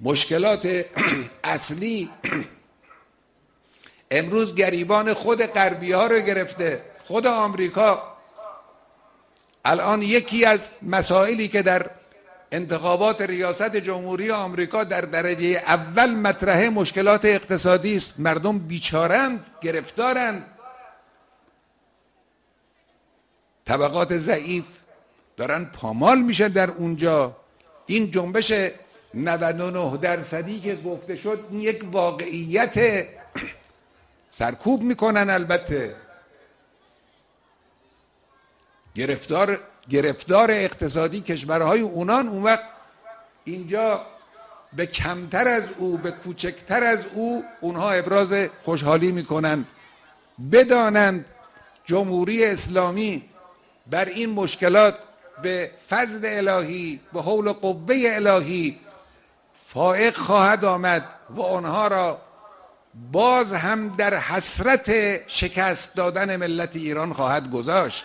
مشکلات اصلی امروز گریبان خود غربی ها رو گرفته. خود آمریکا الان یکی از مسائلی که در انتخابات ریاست جمهوری آمریکا در درجه اول مطرحه مشکلات اقتصادی است. مردم بیچارند، گرفتارند، طبقات ضعیف دارن پامال میشن در اونجا. این جنبش 99% که گفته شد این یک واقعیت، سرکوب میکنن. البته گرفتار اقتصادی کشورهای اونان، اون وقت اینجا به کمتر از او، به کوچکتر از او اونها ابراز خوشحالی میکنن. بدانند جمهوری اسلامی بر این مشکلات به فضل الهی، به حول و قوه الهی فائق خواهد آمد و آنها را باز هم در حسرت شکست دادن ملت ایران خواهد گذاشت.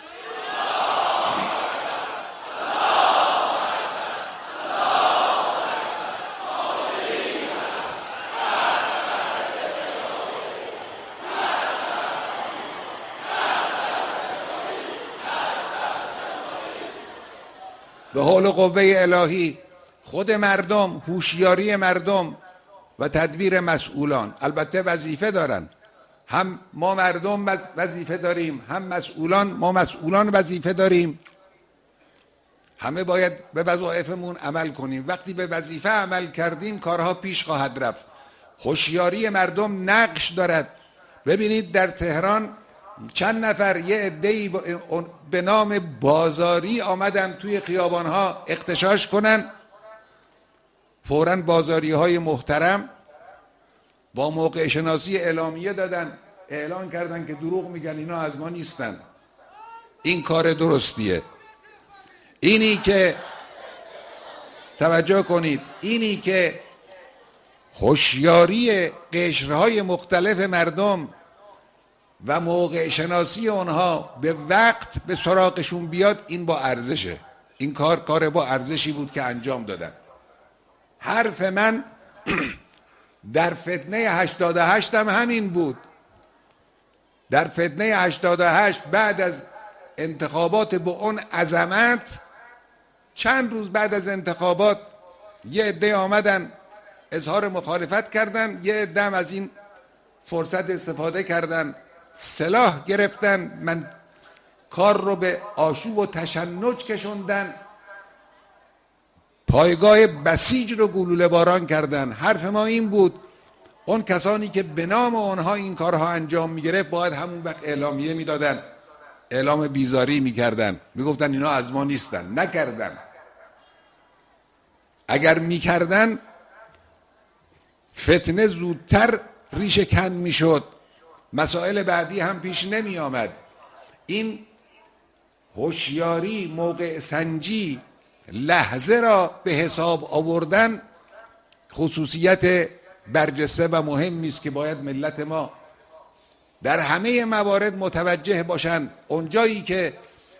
به حول و قوه الهی خود مردم، هوشیاری مردم و تدبیر مسئولان. البته وظیفه دارن، هم ما مردم وظیفه داریم، هم ما مسئولان وظیفه داریم. همه باید به وظایفمون عمل کنیم. وقتی به وظیفه عمل کردیم کارها پیش خواهد رفت. هوشیاری مردم نقش دارد. ببینید در تهران چند نفر، یه عده‌ای به نام بازاری آمدن توی خیابانها اغتشاش کنن. فوراً بازاری های محترم با موقع شناسی اعلامیه دادن، اعلان کردن که دروغ میگن، اینا از ما نیستن. این کار درستیه. اینی که توجه کنید، اینی که هوشیاری قشرهای مختلف مردم و موقع شناسی اونها به وقت به سراغشون بیاد، این با ارزشه. این کار با ارزشی بود که انجام دادن. حرف من در فتنه 88 هم همین بود. در فتنه 88 بعد از انتخابات با اون عظمت، چند روز بعد از انتخابات یه عده آمدن اظهار مخالفت کردن، یه عده هم از این فرصت استفاده کردن، سلاح گرفتن، من کار رو به آشوب و تشنج کشوندن، پایگاه بسیج رو گلوله باران کردن. حرف ما این بود اون کسانی که به نام اونها این کارها انجام میگرفت باید همون وقت اعلامیه میدادن، اعلام بیزاری میکردن، میگفتن اینا از ما نیستن. نکردن. اگر میکردن فتنه زودتر ریشه کن میشد، مسائل بعدی هم پیش نمی آمد. این هوشیاری، موقع سنجی، لحظه را به حساب آوردن خصوصیت برجسته و مهمی است که باید ملت ما در همه موارد متوجه باشند. اونجایی که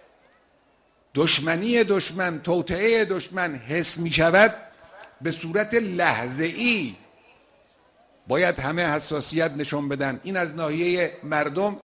دشمنی دشمن، توطئه دشمن حس می شود، به صورت لحظه‌ای باید همه حساسیت نشون بدن. این از ناحیه مردم.